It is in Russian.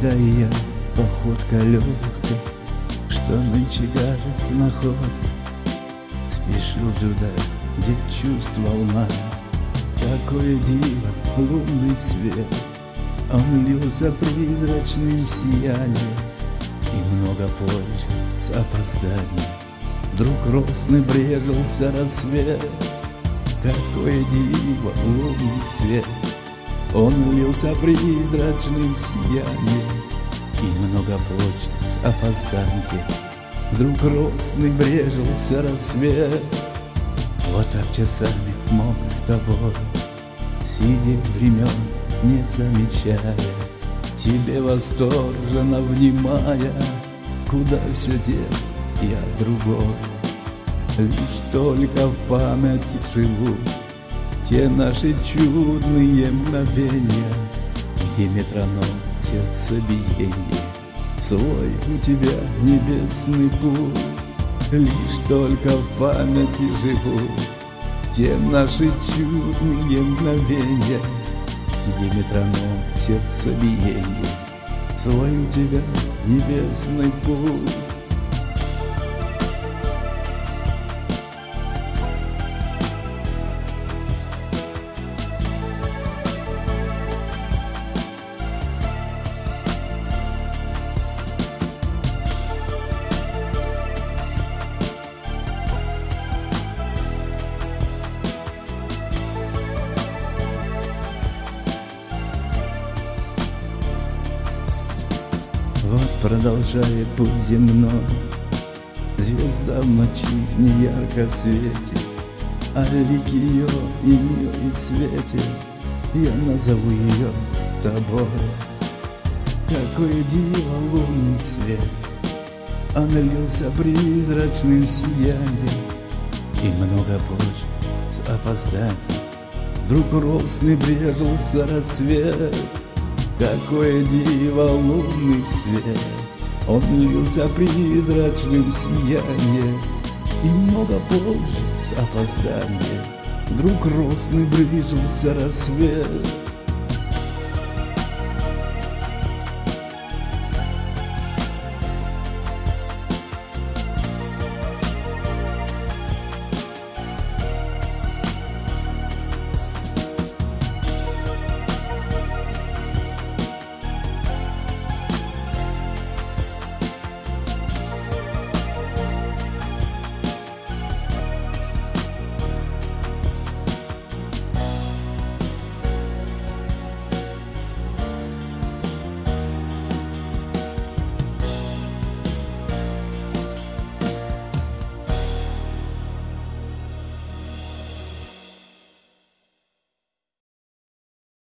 Да и я походка легкая, что нынче кажется находкой, спешил туда, где чувств волна. Какое диво, лунный свет, он лился призрачным сиянием, и много позже, с опозданием, вдруг росный брежился рассвет. Какое диво, лунный свет, он лился призрачным сиянием, и много позже, с опозданием, вдруг росный брежился рассвет. Вот так часами мог с тобой, сидя времен, не замечая, тебе восторженно внимая, куда все дел я другой. Лишь только в памяти живу те наши чудные мгновения, где метроном сердцебиение, свой у тебя небесный путь. Лишь только в памяти живу те наши чудные мгновения, где метроном сердцебиение, свой у тебя небесный путь. Вот продолжает путь земной, звезда в ночи неярко светит, а лик ее и мир и свете, я назову ее тобой. Какое диво, лунный свет, он лился призрачным сиянием, и много позже, с опозданием, вдруг росный брежился рассвет. Какое диво, лунный свет, он лился призрачным сиянием, и много позже, с опозданием, вдруг росный брежился рассвет.